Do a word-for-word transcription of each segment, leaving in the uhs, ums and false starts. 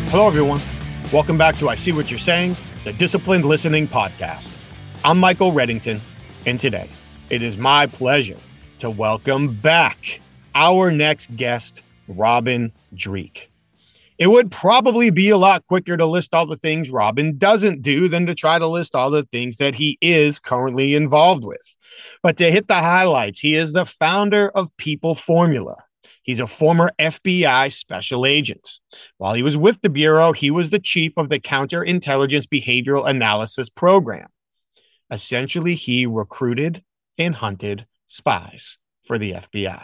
Hello, everyone. Welcome back to I See What You're Saying, the Disciplined Listening Podcast. I'm Michael Reddington, and today it is my pleasure to welcome back our next guest, Robin Dreeke. It would probably be a lot quicker to list all the things Robin doesn't do than to try to list all the things that he is currently involved with. But to hit the highlights, he is the founder of People Formula. He's a former F B I special agent. While he was with the Bureau, he was the chief of the Counterintelligence Behavioral Analysis Program. Essentially, he recruited and hunted spies for the F B I.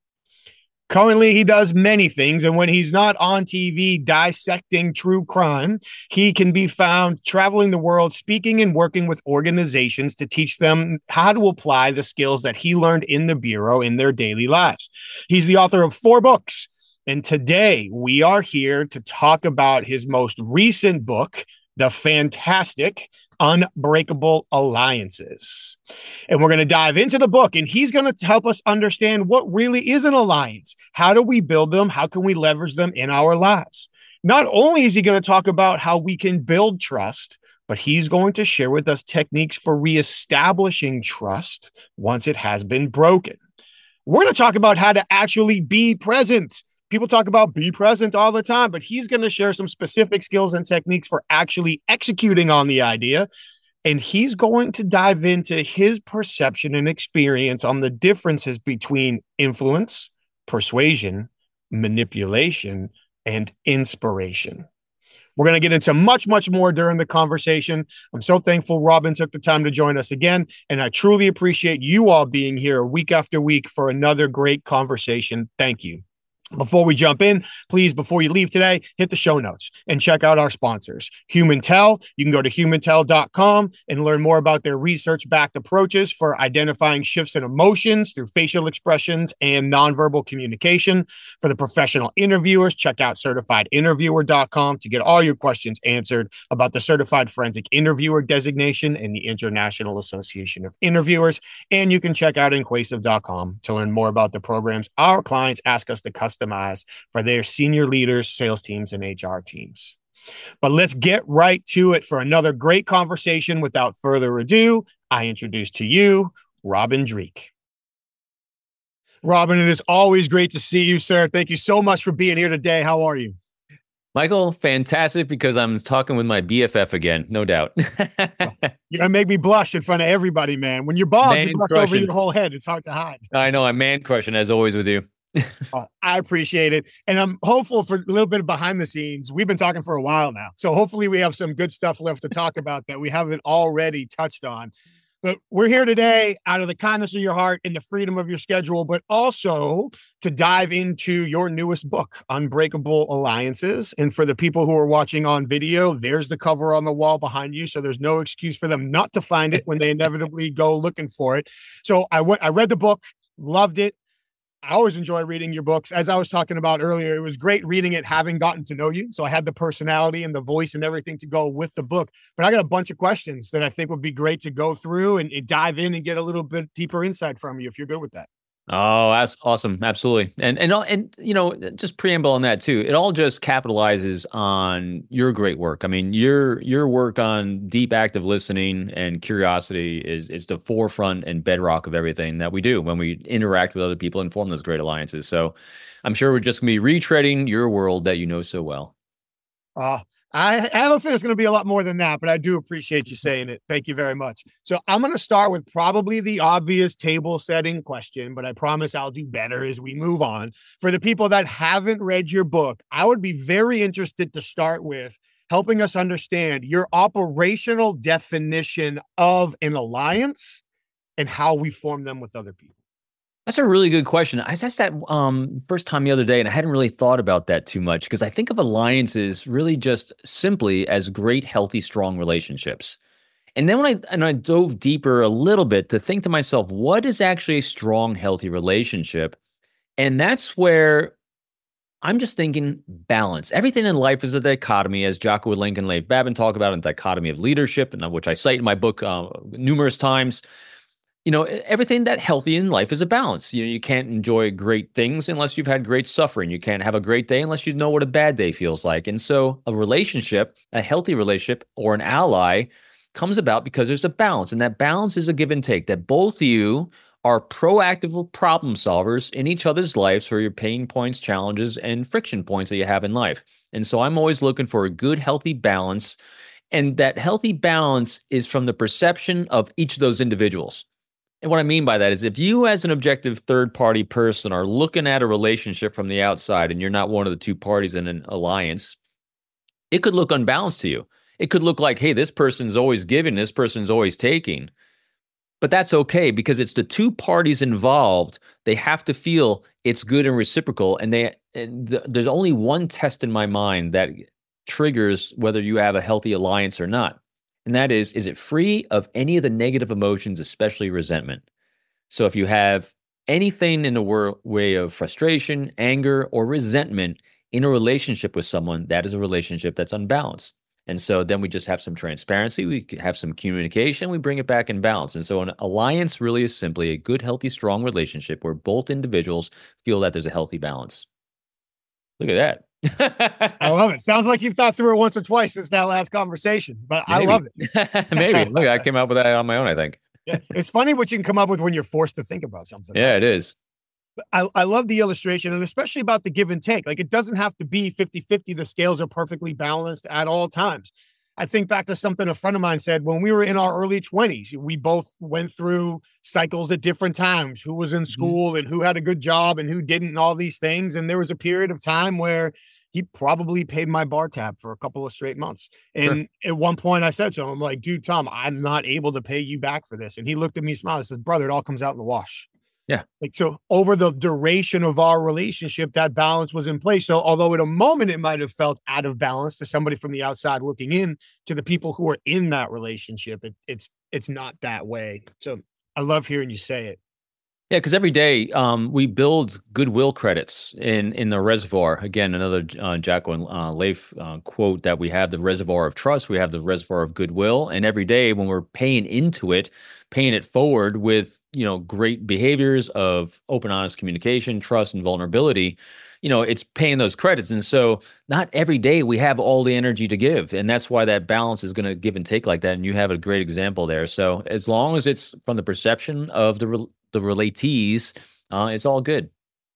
Currently, he does many things, and when he's not on T V dissecting true crime, he can be found traveling the world, speaking and working with organizations to teach them how to apply the skills that he learned in the Bureau in their daily lives. He's the author of four books, and today we are here to talk about his most recent book, the fantastic Unbreakable Alliances. And we're going to dive into the book, and he's going to help us understand what really is an alliance. How do we build them? How can we leverage them in our lives? Not only is he going to talk about how we can build trust, but he's going to share with us techniques for reestablishing trust once it has been broken. We're going to talk about how to actually be present. People talk about be present all the time, but he's going to share some specific skills and techniques for actually executing on the idea. And he's going to dive into his perception and experience on the differences between influence, persuasion, manipulation, and inspiration. We're going to get into much, much more during the conversation. I'm so thankful Robin took the time to join us again, and I truly appreciate you all being here week after week for another great conversation. Thank you. Before we jump in, please, before you leave today, hit the show notes and check out our sponsors. HumanTell, you can go to human tell dot com and learn more about their research-backed approaches for identifying shifts in emotions through facial expressions and nonverbal communication. For the professional interviewers, check out certified interviewer dot com to get all your questions answered about the Certified Forensic Interviewer designation and the International Association of Interviewers. And you can check out inquasive dot com to learn more about the programs our clients ask us to customize for their senior leaders, sales teams, and H R teams. But let's get right to it for another great conversation. Without further ado, I introduce to you, Robin Dreeke. Robin, it is always great to see you, sir. Thank you so much for being here today. How are you? Michael, fantastic, because I'm talking with my B F F again, no doubt. You're going to make me blush in front of everybody, man. When you're bald, man you blush crushing. Over your whole head. It's hard to hide. I know, I'm man crushing, as always with you. Oh, I appreciate it. And I'm hopeful for a little bit of behind the scenes. We've been talking for a while now. So hopefully we have some good stuff left to talk about that we haven't already touched on. But we're here today out of the kindness of your heart and the freedom of your schedule, but also to dive into your newest book, Unbreakable Alliances. And for the people who are watching on video, there's the cover on the wall behind you. So there's no excuse for them not to find it when they inevitably go looking for it. So I went, I read the book, loved it. I always enjoy reading your books. As I was talking about earlier, it was great reading it, having gotten to know you. So I had the personality and the voice and everything to go with the book. But I got a bunch of questions that I think would be great to go through and, and dive in and get a little bit deeper insight from you, if you're good with that. Oh, that's awesome. Absolutely. And, and, and, you know, just preamble on that too. It all just capitalizes on your great work. I mean, your, your work on deep active listening and curiosity is, is the forefront and bedrock of everything that we do when we interact with other people and form those great alliances. So I'm sure we're just going to be retreading your world that you know so well. Uh, I, I have a feeling it's going to be a lot more than that, but I do appreciate you saying it. Thank you very much. So I'm going to start with probably the obvious table setting question, but I promise I'll do better as we move on. For the people that haven't read your book, I would be very interested to start with helping us understand your operational definition of an alliance and how we form them with other people. That's a really good question. I asked that um, first time the other day, and I hadn't really thought about that too much because I think of alliances really just simply as great, healthy, strong relationships. And then when I and I dove deeper a little bit to think to myself, what is actually a strong, healthy relationship? And that's where I'm just thinking balance. Everything in life is a dichotomy, as Jocko Willink and Leif Babin talk about, a dichotomy of leadership, and which I cite in my book uh, numerous times. you know, e- everything that healthy in life is a balance. You know, you can't enjoy great things unless you've had great suffering. You can't have a great day unless you know what a bad day feels like. And so a relationship, a healthy relationship or an ally comes about because there's a balance. And that balance is a give and take, that both of you are proactive problem solvers in each other's lives for your pain points, challenges, and friction points that you have in life. And so I'm always looking for a good, healthy balance. And that healthy balance is from the perception of each of those individuals. And what I mean by that is if you as an objective third party person are looking at a relationship from the outside and you're not one of the two parties in an alliance, it could look unbalanced to you. It could look like, hey, this person's always giving, this person's always taking. But that's okay because it's the two parties involved. They have to feel it's good and reciprocal. And they and th- there's only one test in my mind that triggers whether you have a healthy alliance or not. And that is, is it free of any of the negative emotions, especially resentment? So if you have anything in the wor- way of frustration, anger, or resentment in a relationship with someone, that is a relationship that's unbalanced. And so then we just have some transparency, we have some communication, we bring it back in balance. And so an alliance really is simply a good, healthy, strong relationship where both individuals feel that there's a healthy balance. Look at that. I love it. Sounds like you've thought through it once or twice since that last conversation, but Maybe. I love it. Maybe. Look, I came up with that on my own, I think. Yeah, it's funny what you can come up with when you're forced to think about something. Yeah, right? it is. I, I love the illustration and especially about the give and take. Like it doesn't have to be fifty-fifty. The scales are perfectly balanced at all times. I think back to something a friend of mine said when we were in our early twenties, we both went through cycles at different times, who was in school mm-hmm. and who had a good job and who didn't and all these things. And there was a period of time where he probably paid my bar tab for a couple of straight months. And sure. At one point I said to him, I'm like, dude, Tom, I'm not able to pay you back for this. And he looked at me, smiled, and says, brother, it all comes out in the wash. Yeah. Like, so over the duration of our relationship, that balance was in place. So although at a moment it might have felt out of balance to somebody from the outside looking in, to the people who are in that relationship, it, it's, it's not that way. So I love hearing you say it. Yeah, because every day um, we build goodwill credits in in the reservoir. Again, another uh, Jocko and uh, Leif uh, quote that we have the reservoir of trust, we have the reservoir of goodwill, and every day when we're paying into it, paying it forward with you know great behaviors of open, honest communication, trust, and vulnerability, you know it's paying those credits. And so not every day we have all the energy to give, and that's why that balance is going to give and take like that. And you have a great example there. So as long as it's from the perception of the re- the relatees, uh, it's all good.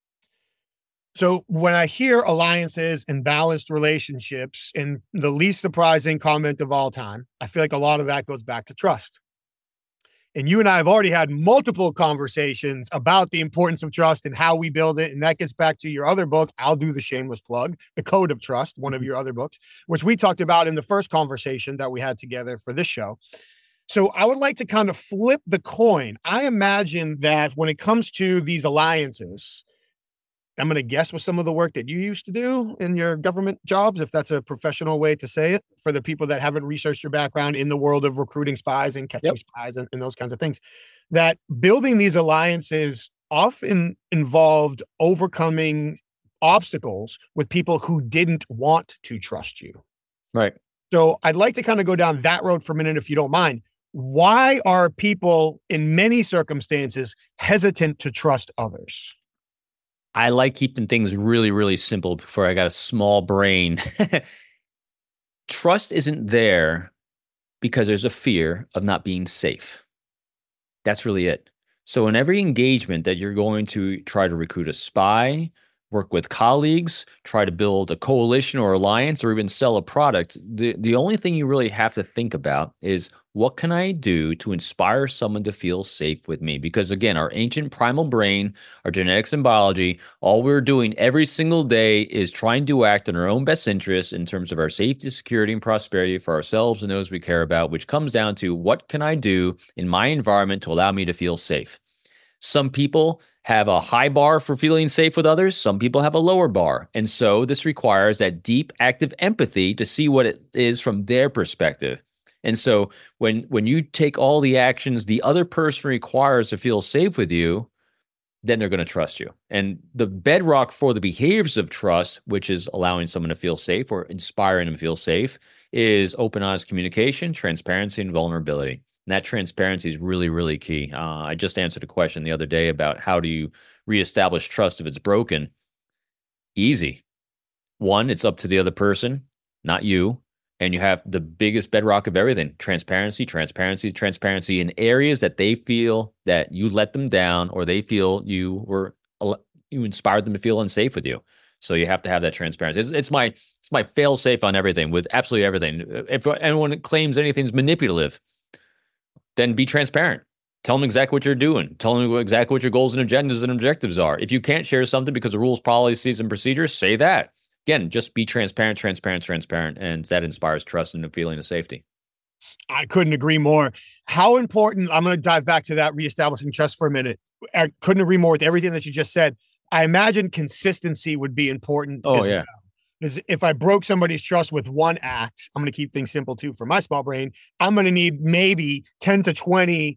So when I hear alliances and balanced relationships, and the least surprising comment of all time, I feel like a lot of that goes back to trust. And you and I have already had multiple conversations about the importance of trust and how we build it. And that gets back to your other book. I'll do the shameless plug, The Code of Trust, one of your other books, which we talked about in the first conversation that we had together for this show. So I would like to kind of flip the coin. I imagine that when it comes to these alliances, I'm going to guess with some of the work that you used to do in your government jobs, if that's a professional way to say it, for the people that haven't researched your background in the world of recruiting spies and catching yep. spies and, and those kinds of things, that building these alliances often involved overcoming obstacles with people who didn't want to trust you. Right. So I'd like to kind of go down that road for a minute, if you don't mind. Why are people in many circumstances hesitant to trust others? I like keeping things really, really simple before I got a small brain. Trust isn't there because there's a fear of not being safe. That's really it. So in every engagement that you're going to try to recruit a spy, work with colleagues, try to build a coalition or alliance, or even sell a product, the, the only thing you really have to think about is, what can I do to inspire someone to feel safe with me? Because again, our ancient primal brain, our genetics and biology, all we're doing every single day is trying to act in our own best interests in terms of our safety, security, and prosperity for ourselves and those we care about, which comes down to, what can I do in my environment to allow me to feel safe? Some people have a high bar for feeling safe with others. Some people have a lower bar. And so this requires that deep, active empathy to see what it is from their perspective. And so when when you take all the actions the other person requires to feel safe with you, then they're going to trust you. And the bedrock for the behaviors of trust, which is allowing someone to feel safe or inspiring them to feel safe, is open, honest communication, transparency, and vulnerability. And that transparency is really, really key. Uh, I just answered a question the other day about how do you reestablish trust if it's broken. Easy. One, it's up to the other person, not you. And you have the biggest bedrock of everything: transparency, transparency, transparency in areas that they feel that you let them down, or they feel you were you inspired them to feel unsafe with you. So you have to have that transparency. It's, it's my it's my fail safe on everything, with absolutely everything. If anyone claims anything's manipulative, then be transparent. Tell them exactly what you're doing. Tell them exactly what your goals and agendas and objectives are. If you can't share something because of rules, policies, and procedures, say that. Again, just be transparent, transparent, transparent, and that inspires trust and a feeling of safety. I couldn't agree more. How important, I'm going to dive back to that reestablishing trust for a minute. I couldn't agree more with everything that you just said. I imagine consistency would be important. Oh, as yeah. well. Because if I broke somebody's trust with one act, I'm going to keep things simple too for my small brain. I'm going to need maybe ten to twenty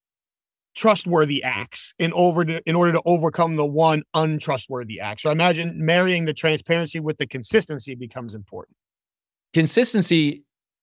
trustworthy acts in over to, in order to overcome the one untrustworthy act. So I imagine marrying the transparency with the consistency becomes important. Consistency,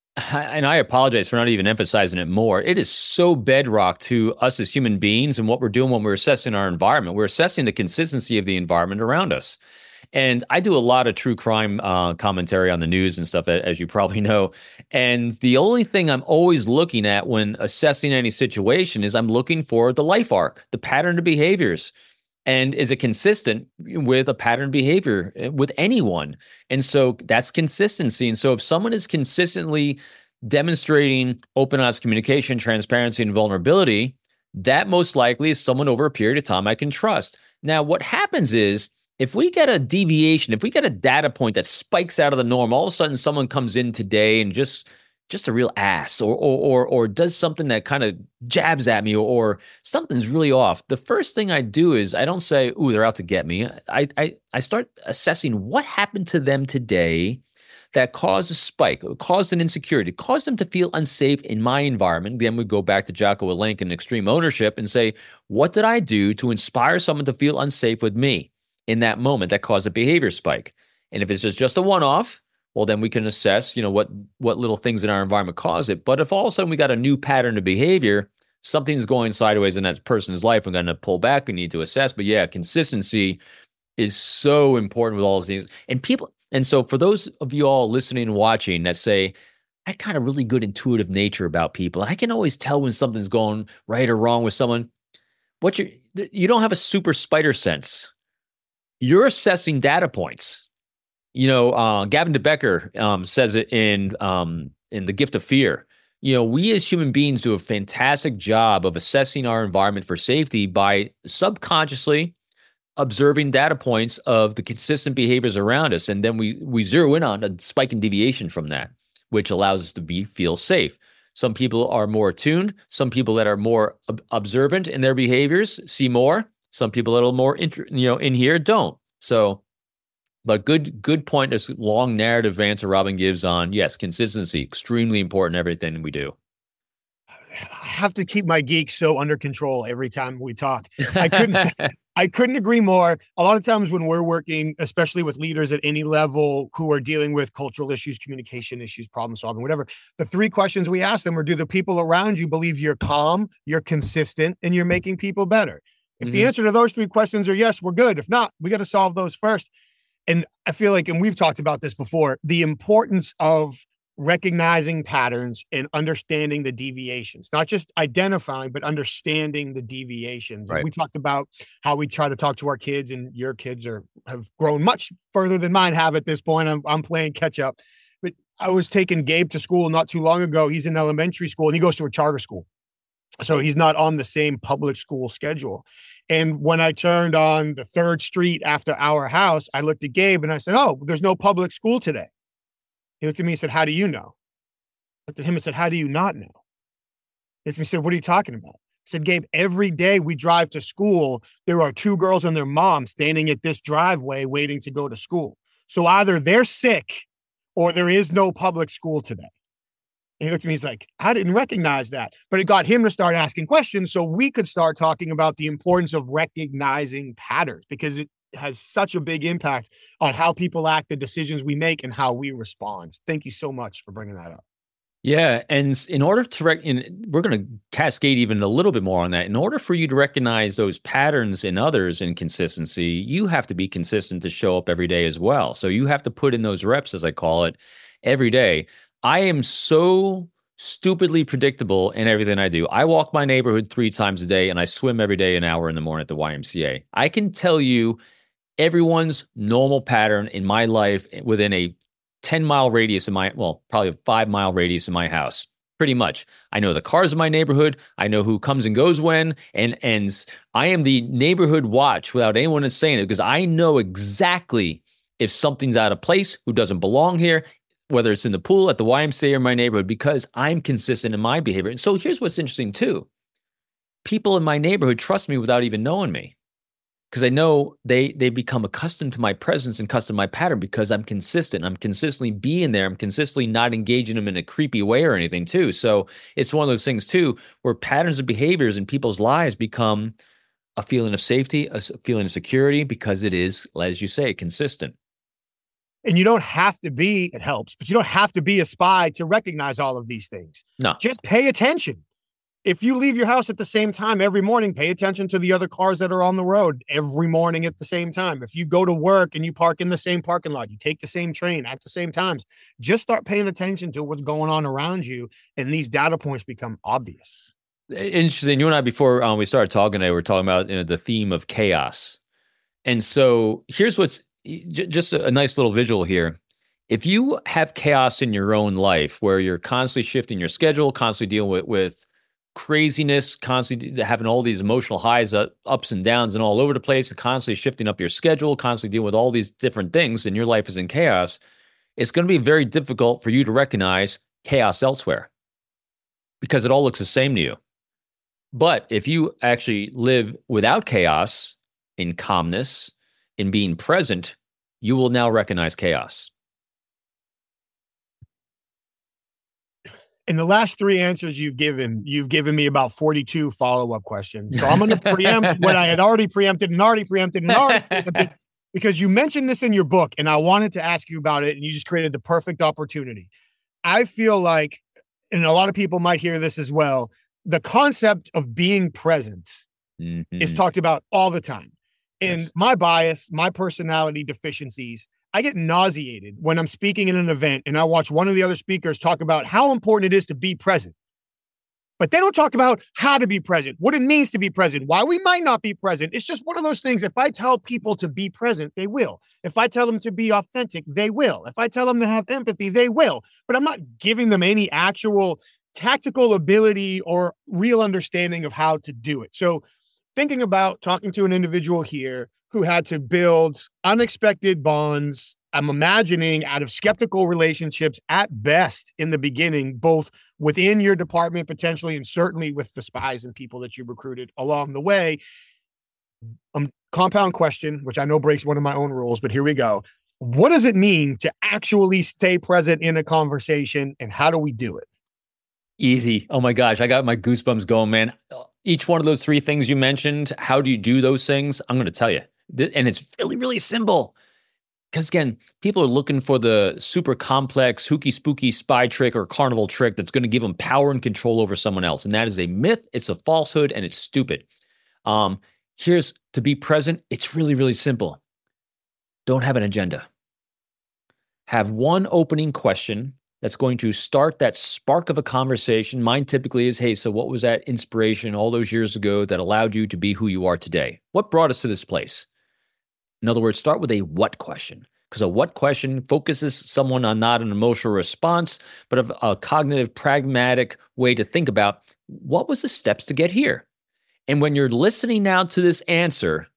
and I apologize for not even emphasizing it more. It is so bedrock to us as human beings and what we're doing when we're assessing our environment. We're assessing the consistency of the environment around us. And I do a lot of true crime uh, commentary on the news and stuff, as you probably know. And the only thing I'm always looking at when assessing any situation is I'm looking for the life arc, the pattern of behaviors. And is it consistent with a pattern behavior with anyone? And so that's consistency. And so if someone is consistently demonstrating open, honest communication, transparency, and vulnerability, that most likely is someone over a period of time I can trust. Now, what happens is, if we get a deviation, if we get a data point that spikes out of the norm, all of a sudden someone comes in today and just just a real ass, or or or, or does something that kind of jabs at me, or, or something's really off. The first thing I do is I don't say, "Ooh, they're out to get me." I I I start assessing what happened to them today that caused a spike, caused an insecurity, caused them to feel unsafe in my environment. Then we go back to Jocko Willink and extreme ownership and say, what did I do to inspire someone to feel unsafe with me in that moment that caused a behavior spike? And if it's just, just a one-off, well, then we can assess, you know, what what little things in our environment cause it. But if all of a sudden we got a new pattern of behavior, something's going sideways in that person's life, we're going to pull back, we need to assess. But yeah, consistency is so important with all these things. And people, and so for those of you all listening and watching that say, I kind of really good intuitive nature about people, I can always tell when something's going right or wrong with someone. What you you don't have a super spider sense. You're assessing data points. You know, uh, Gavin DeBecker um, says it in um, in The Gift of Fear. You know, we as human beings do a fantastic job of assessing our environment for safety by subconsciously observing data points of the consistent behaviors around us, and then we we zero in on a spike in deviation from that, which allows us to be feel safe. Some people are more attuned. Some people that are more ob- observant in their behaviors see more. Some people that are more, inter- you know, in here don't. So, but good, good point. This long narrative answer Robin gives on, yes, consistency, extremely important in everything we do. I have to keep my geek so under control every time we talk. I couldn't, I couldn't agree more. A lot of times when we're working, especially with leaders at any level who are dealing with cultural issues, communication issues, problem solving, whatever, the three questions we ask them are, do the people around you believe you're calm, you're consistent, and you're making people better? If mm-hmm. the answer to those three questions are yes, we're good. If not, we got to solve those first. And I feel like, and we've talked about this before, the importance of recognizing patterns and understanding the deviations, not just identifying, but understanding the deviations. Right. And we talked about how we try to talk to our kids, and your kids are have grown much further than mine have at this point. I'm, I'm playing catch up, but I was taking Gabe to school not too long ago. He's in elementary school and he goes to a charter school. So he's not on the same public school schedule. And when I turned on the third street after our house, I looked at Gabe and I said, oh, there's no public school today. He looked at me and said, how do you know? I looked at him and said, how do you not know? He looked at me and said, what are you talking about? I said, Gabe, every day we drive to school, there are two girls and their mom standing at this driveway waiting to go to school. So either they're sick or there is no public school today. And he looked at me, he's like, I didn't recognize that. But it got him to start asking questions so we could start talking about the importance of recognizing patterns, because it has such a big impact on how people act, the decisions we make, and how we respond. Thank you so much for bringing that up. Yeah, and s- in order to rec- in, we're going to cascade even a little bit more on that. In order for you to recognize those patterns in others in consistency, you have to be consistent to show up every day as well. So you have to put in those reps, as I call it, every day. I am so stupidly predictable in everything I do. I walk my neighborhood three times a day, and I swim every day an hour in the morning at the Y M C A. I can tell you everyone's normal pattern in my life within a ten mile radius in my, well, probably a five mile radius in my house. Pretty much. I know the cars in my neighborhood. I know who comes and goes when, and and I am the neighborhood watch without anyone saying it, because I know exactly if something's out of place, who doesn't belong here, whether it's in the pool, at the Y M C A, or my neighborhood, because I'm consistent in my behavior. And so here's what's interesting too. People in my neighborhood trust me without even knowing me, because I know they they become accustomed to my presence and accustomed to my pattern because I'm consistent. I'm consistently being there. I'm consistently not engaging them in a creepy way or anything too. So it's one of those things too, where patterns of behaviors in people's lives become a feeling of safety, a s- feeling of security, because it is, as you say, consistent. And you don't have to be, it helps, but you don't have to be a spy to recognize all of these things. No. Just pay attention. If you leave your house at the same time every morning, pay attention to the other cars that are on the road every morning at the same time. If you go to work and you park in the same parking lot, you take the same train at the same times, just start paying attention to what's going on around you, and these data points become obvious. Interesting. You and I, before um, we started talking today, we were talking about, you know, the theme of chaos. And so here's what's j- just a, a nice little visual here. If you have chaos in your own life where you're constantly shifting your schedule, constantly dealing with, with craziness, constantly having all these emotional highs, uh, ups and downs and all over the place, and constantly shifting up your schedule, constantly dealing with all these different things, and your life is in chaos, it's going to be very difficult for you to recognize chaos elsewhere because it all looks the same to you. But if you actually live without chaos, in calmness, in being present, you will now recognize chaos. In the last three answers you've given, you've given me about forty-two follow-up questions. So I'm going to preempt what I had already preempted and already preempted and already preempted, because you mentioned this in your book and I wanted to ask you about it, and you just created the perfect opportunity. I feel like, and a lot of people might hear this as well, the concept of being present mm-hmm. is talked about all the time. And yes. my bias, my personality deficiencies, I get nauseated when I'm speaking in an event and I watch one of the other speakers talk about how important it is to be present. But they don't talk about how to be present, what it means to be present, why we might not be present. It's just one of those things. If I tell people to be present, they will. If I tell them to be authentic, they will. If I tell them to have empathy, they will. But I'm not giving them any actual tactical ability or real understanding of how to do it. So thinking about talking to an individual here who had to build unexpected bonds, I'm imagining out of skeptical relationships at best in the beginning, both within your department potentially, and certainly with the spies and people that you recruited along the way. Um, compound question, which I know breaks one of my own rules, but here we go. What does it mean to actually stay present in a conversation, and how do we do it? Easy. Oh my gosh, I got my goosebumps going, man. Each one of those three things you mentioned, how do you do those things? I'm going to tell you. And it's really, really simple. Because again, people are looking for the super complex, hooky spooky spy trick or carnival trick that's going to give them power and control over someone else. And that is a myth. It's a falsehood, and it's stupid. Um, here's to be present. It's really, really simple. Don't have an agenda. Have one opening question that's going to start that spark of a conversation. Mine typically is, hey, so what was that inspiration all those years ago that allowed you to be who you are today? What brought us to this place? In other words, start with a what question, because a what question focuses someone on not an emotional response, but a, a cognitive, pragmatic way to think about what was the steps to get here. And when you're listening now to this answer,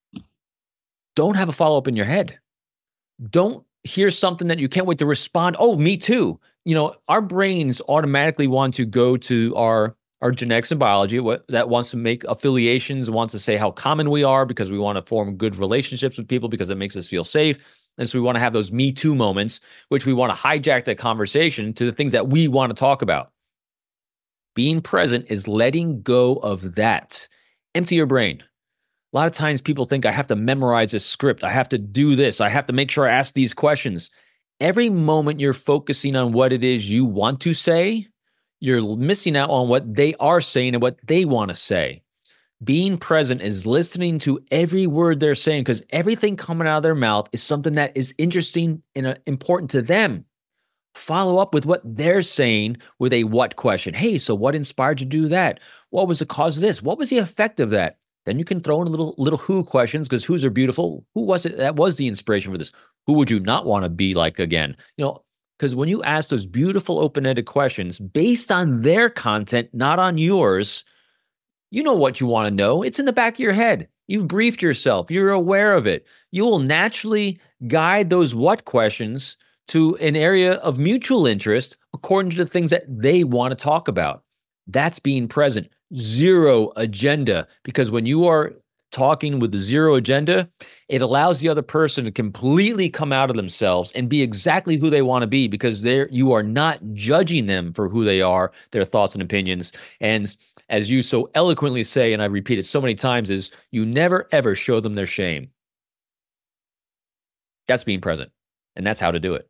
don't have a follow-up in your head. Don't hear something that you can't wait to respond. Oh, me too. You know, our brains automatically want to go to our our genetics and biology what, that wants to make affiliations, wants to say how common we are because we want to form good relationships with people because it makes us feel safe. And so we want to have those me too moments, which we want to hijack that conversation to the things that we want to talk about. Being present is letting go of that. Empty your brain. A lot of times people think I have to memorize a script. I have to do this. I have to make sure I ask these questions. Every moment you're focusing on what it is you want to say, you're missing out on what they are saying and what they want to say. Being present is listening to every word they're saying, because everything coming out of their mouth is something that is interesting and uh, important to them. Follow up with what they're saying with a what question. Hey, so what inspired you to do that? What was the cause of this? What was the effect of that? Then you can throw in a little little who questions, because who's are beautiful. Who was it that was the inspiration for this? Who would you not want to be like again? You know, because when you ask those beautiful open-ended questions based on their content, not on yours, you know what you want to know. It's in the back of your head. You've briefed yourself. You're aware of it. You will naturally guide those what questions to an area of mutual interest according to the things that they want to talk about. That's being present. Zero agenda. Because when you are talking with zero agenda, it allows the other person to completely come out of themselves and be exactly who they want to be, because they're, you are not judging them for who they are, their thoughts and opinions. And as you so eloquently say, and I repeat it so many times, is you never, ever show them their shame. That's being present. And that's how to do it.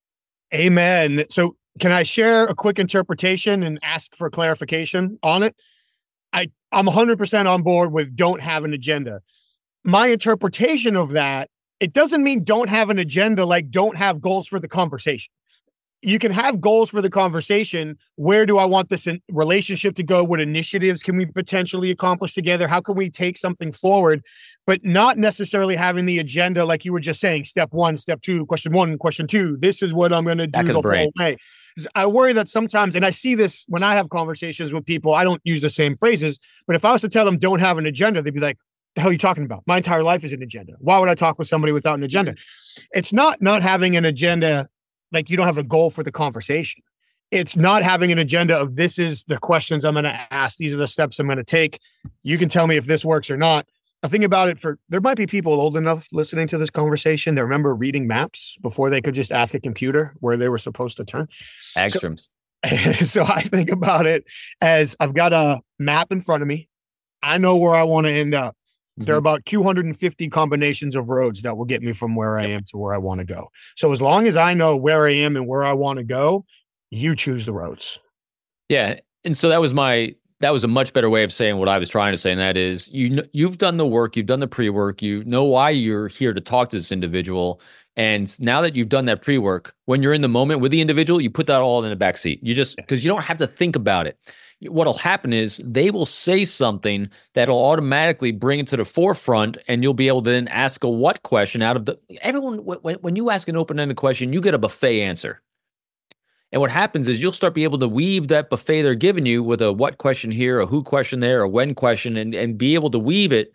Amen. So can I share a quick interpretation and ask for clarification on it? I, I'm one hundred percent on board with don't have an agenda. My interpretation of that, it doesn't mean don't have an agenda, like don't have goals for the conversation. You can have goals for the conversation. Where do I want this in relationship to go? What initiatives can we potentially accomplish together? How can we take something forward? But not necessarily having the agenda, like you were just saying, step one, step two, question one, question two. This is what I'm going to do the whole way. I worry that sometimes, and I see this when I have conversations with people, I don't use the same phrases, but if I was to tell them don't have an agenda, they'd be like, the hell are you talking about? My entire life is an agenda. Why would I talk with somebody without an agenda? It's not not having an agenda like you don't have a goal for the conversation. It's not having an agenda of this is the questions I'm going to ask. These are the steps I'm going to take. You can tell me if this works or not. I think about it for, there might be people old enough listening to this conversation that remember reading maps before they could just ask a computer where they were supposed to turn. Agstroms. So, so I think about it as I've got a map in front of me. I know where I want to end up. There are about two hundred fifty combinations of roads that will get me from where I am to where I want to go. So as long as I know where I am and where I want to go, you choose the roads. Yeah. And so that was my, that was a much better way of saying what I was trying to say. And that is, you, you've done the work, you've done the pre-work, you know why you're here to talk to this individual. And now that you've done that pre-work, when you're in the moment with the individual, you put that all in the back seat. You just, because you don't have to think about it. What'll happen is they will say something that'll automatically bring it to the forefront, and you'll be able to then ask a what question out of the, everyone, when, when you ask an open-ended question, you get a buffet answer. And what happens is you'll start be able to weave that buffet they're giving you with a what question here, a who question there, a when question, and, and be able to weave it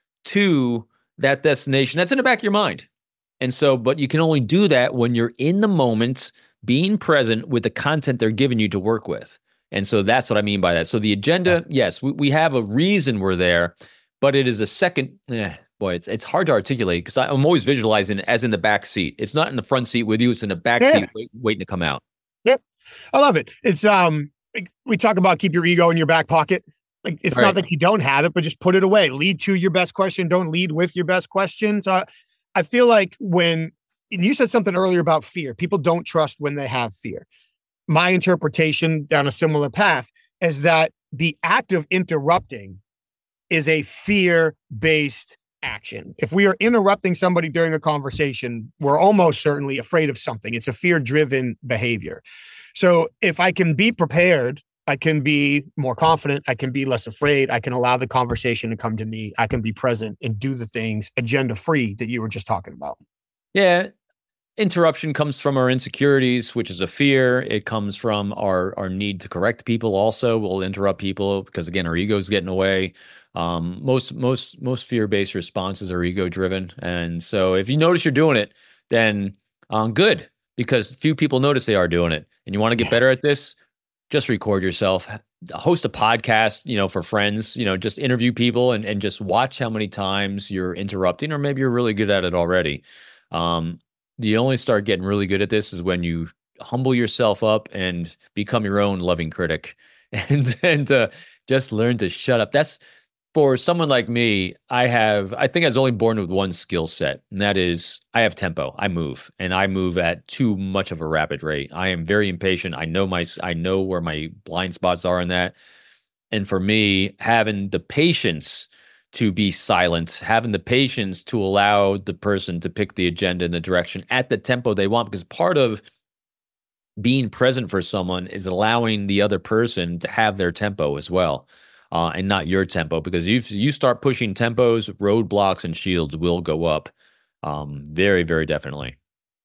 to that destination that's in the back of your mind. And so, but you can only do that when you're in the moment, being present with the content they're giving you to work with. And so that's what I mean by that. So the agenda, yes, we, we have a reason we're there, but it is a second, eh, boy, it's it's hard to articulate because I'm always visualizing it as in the back seat. It's not in the front seat with you, it's in the back yeah. seat wait, waiting to come out. Yep. I love it. It's, um, we talk about keep your ego in your back pocket. Like it's right. Not that you don't have it, but just put it away. Lead to your best question. Don't lead with your best question. So I, I feel like when, and you said something earlier about fear, people don't trust when they have fear. My interpretation down a similar path is that the act of interrupting is a fear-based action. If we are interrupting somebody during a conversation, we're almost certainly afraid of something. It's a fear-driven behavior. So if I can be prepared, I can be more confident, I can be less afraid, I can allow the conversation to come to me, I can be present and do the things agenda-free that you were just talking about. Yeah. Interruption comes from our insecurities, which is a fear. It comes from our our need to correct people. Also, we'll interrupt people because again, our ego's getting away. Um, most most most fear-based responses are ego-driven, and so if you notice you're doing it, then um, good, because few people notice they are doing it. And you want to get better at this, just record yourself, host a podcast, you know, for friends. You know, just interview people and and just watch how many times you're interrupting, or maybe you're really good at it already. Um, You only start getting really good at this is when you humble yourself up and become your own loving critic, and and uh, just learn to shut up. That's For someone like me, I have, I think I was only born with one skill set, and that is I have tempo. I move, and I move at too much of a rapid rate. I am very impatient. I know my, I know where my blind spots are in that. And for me, having the patience to be silent, having the patience to allow the person to pick the agenda and the direction at the tempo they want, because part of being present for someone is allowing the other person to have their tempo as well. Uh, and not your tempo, because if you start pushing tempos, roadblocks and shields will go up um, very, very definitely.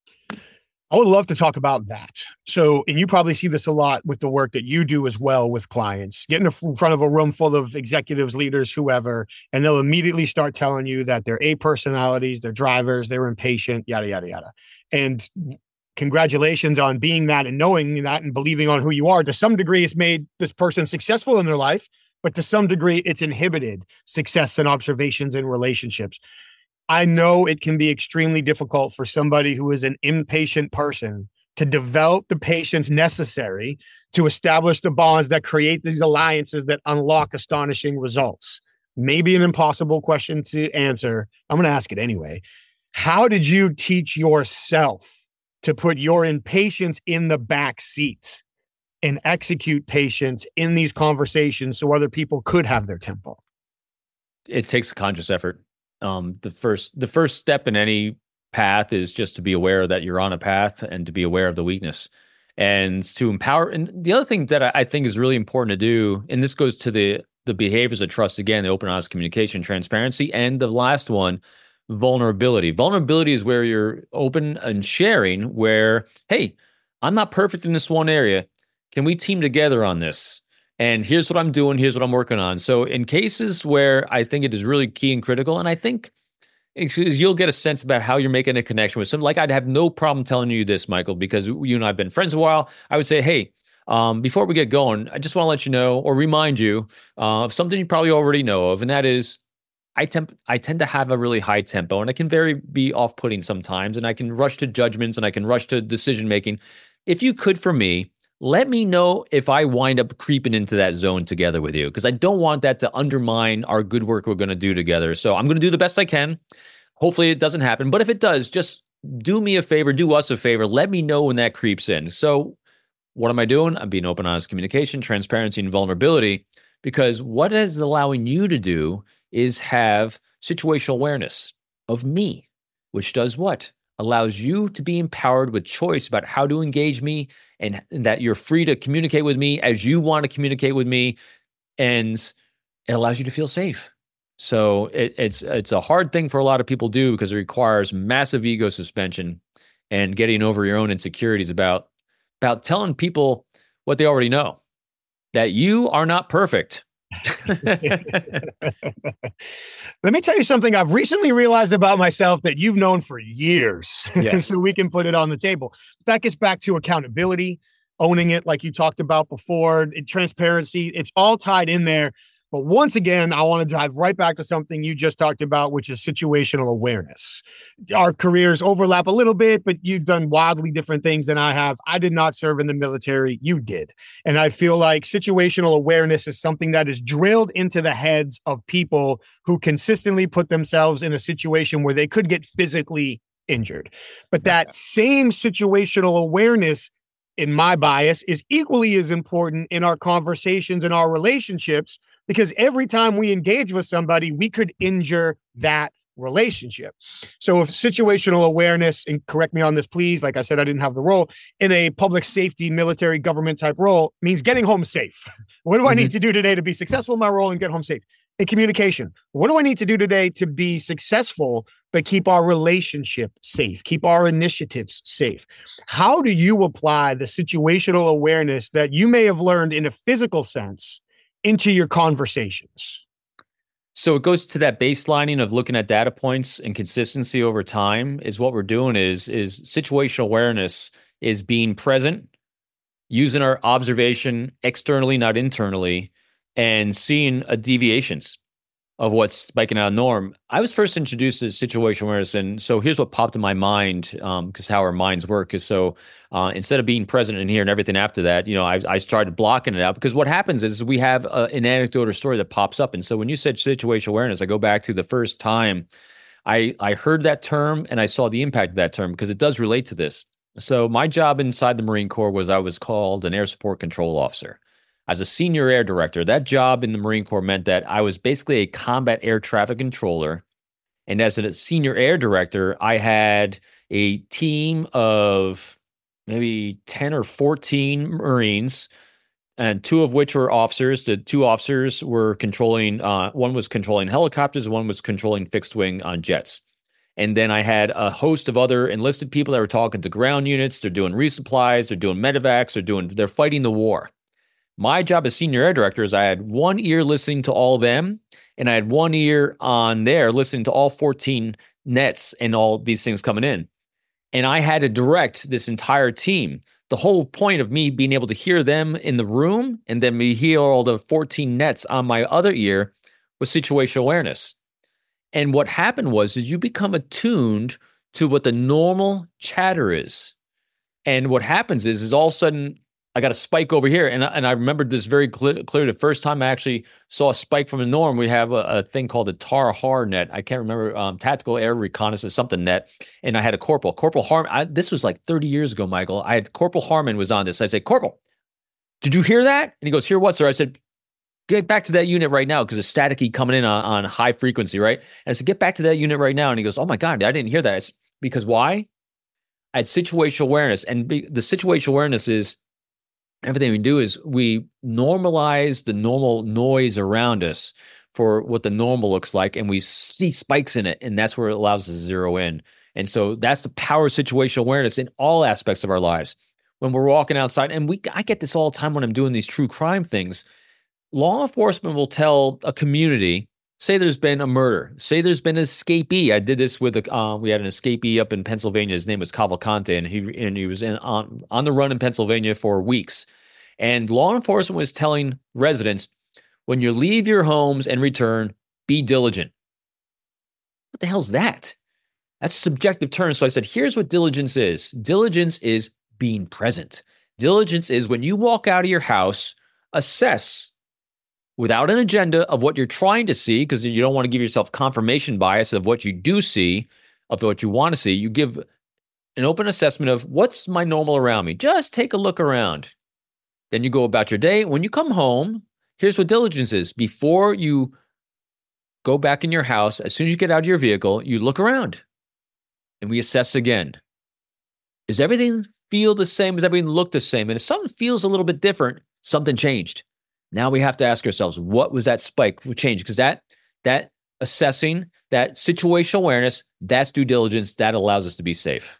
I would love to talk about that. So, and you probably see this a lot with the work that you do as well with clients. Get in front of a room full of executives, leaders, whoever, and they'll immediately start telling you that they're A personalities, they're drivers, they're impatient, yada, yada, yada. And congratulations on being that and knowing that and believing on who you are. To some degree, it's made this person successful in their life, but to some degree, it's inhibited success and observations in relationships. I know it can be extremely difficult for somebody who is an impatient person to develop the patience necessary to establish the bonds that create these alliances that unlock astonishing results. Maybe an impossible question to answer. I'm going to ask it anyway. How did you teach yourself to put your impatience in the back seats and execute patience in these conversations so other people could have their tempo? It takes a conscious effort. Um, the first, the first step in any path is just to be aware that you're on a path and to be aware of the weakness and to empower. And the other thing that I, I think is really important to do, and this goes to the, the behaviors of trust, again, the open, honest communication, transparency, and the last one, vulnerability. Vulnerability is where you're open and sharing where, hey, I'm not perfect in this one area. Can we team together on this? And here's what I'm doing. Here's what I'm working on. So in cases where I think it is really key and critical, and I think you'll get a sense about how you're making a connection with someone. Like I'd have no problem telling you this, Michael, because you and I have been friends a while. I would say, hey, um, before we get going, I just want to let you know or remind you uh, of something you probably already know of, and that is I, temp- I tend to have a really high tempo, and I can very be off-putting sometimes, and I can rush to judgments, and I can rush to decision-making. If you could, for me, let me know if I wind up creeping into that zone together with you, because I don't want that to undermine our good work we're going to do together. So I'm going to do the best I can. Hopefully it doesn't happen. But if it does, just do me a favor, do us a favor. Let me know when that creeps in. So what am I doing? I'm being open, honest communication, transparency, and vulnerability, because what it is allowing you to do is have situational awareness of me, which does what? Allows you to be empowered with choice about how to engage me, and that you're free to communicate with me as you want to communicate with me. And it allows you to feel safe. So it, it's it's a hard thing for a lot of people to do because it requires massive ego suspension and getting over your own insecurities about, about telling people what they already know, that you are not perfect. Let me tell you something I've recently realized about myself that you've known for years. Yes. So we can put it on the table. That gets back to accountability, owning it like you talked about before, transparency. It's all tied in there. But once again, I want to dive right back to something you just talked about, which is situational awareness. Our careers overlap a little bit, but you've done wildly different things than I have. I did not serve in the military. You did. And I feel like situational awareness is something that is drilled into the heads of people who consistently put themselves in a situation where they could get physically injured. But that same situational awareness, in my bias, is equally as important in our conversations and our relationships, because every time we engage with somebody, we could injure that relationship. So if situational awareness, and correct me on this, please, like I said, I didn't have the role, in a public safety, military, government type role means getting home safe. What do mm-hmm. I need to do today to be successful in my role and get home safe? In communication, what do I need to do today to be successful, but keep our relationship safe, keep our initiatives safe? How do you apply the situational awareness that you may have learned in a physical sense into your conversations? So it goes to that baselining of looking at data points and consistency over time. Is what we're doing is, is situational awareness is being present, using our observation externally, not internally, and seeing uh, deviations. of what's spiking out of norm. I was first introduced to situational awareness, and so here's what popped in my mind, because um, how our minds work is so uh, instead of being present in here and everything after that, you know, I, I started blocking it out, because what happens is we have a, an anecdote or story that pops up, and so when you said situational awareness, I go back to the first time I I heard that term and I saw the impact of that term, because it does relate to this. So my job inside the Marine Corps was I was called an air support control officer. As a senior air director, that job in the Marine Corps meant that I was basically a combat air traffic controller. And as a senior air director, I had a team of maybe ten or fourteen Marines, and two of which were officers. The two officers were controlling, uh, one was controlling helicopters, one was controlling fixed wing on jets. And then I had a host of other enlisted people that were talking to ground units. They're doing resupplies, they're doing medevacs, they're doing, they're fighting the war. My job as senior air director is I had one ear listening to all of them, and I had one ear on there listening to all fourteen nets and all these things coming in. And I had to direct this entire team. The whole point of me being able to hear them in the room and then me hear all the fourteen nets on my other ear was situational awareness. And what happened was is you become attuned to what the normal chatter is. And what happens is, is all of a sudden, I got a spike over here. And, and I remembered this very clear, clear. The first time I actually saw a spike from the norm, we have a, a thing called a T A R H A R net. I can't remember, um, Tactical Air Reconnaissance, something net. And I had a corporal. Corporal Harmon, I, this was like thirty years ago, Michael. I had Corporal Harmon was on this. I said, Corporal, did you hear that? And he goes, hear what, sir? I said, get back to that unit right now, because it's staticky coming in on, on high frequency, right? And I said, get back to that unit right now. And he goes, oh my God, I didn't hear that. Said, because why? I had situational awareness. And be, the situational awareness is, everything we do is we normalize the normal noise around us for what the normal looks like, and we see spikes in it, and that's where it allows us to zero in. And so that's the power of situational awareness in all aspects of our lives. When we're walking outside, and we I get this all the time when I'm doing these true crime things, law enforcement will tell a community, say there's been a murder, say there's been an escapee. I did this with a, uh, we had an escapee up in Pennsylvania. His name was Cavalcante, and he and he was in, on, on the run in Pennsylvania for weeks. And law enforcement was telling residents, when you leave your homes and return, be diligent. What the hell's that? That's a subjective term. So I said, here's what diligence is. Diligence is being present. Diligence is when you walk out of your house, assess without an agenda of what you're trying to see, because you don't want to give yourself confirmation bias of what you do see, of what you want to see. You give an open assessment of what's my normal around me. Just take a look around. Then you go about your day. When you come home, here's what diligence is. Before you go back in your house, as soon as you get out of your vehicle, you look around and we assess again. Does everything feel the same? Does everything look the same? And if something feels a little bit different, something changed. Now we have to ask ourselves, what was that spike? What changed? Because that, that assessing, that situational awareness, that's due diligence. That allows us to be safe.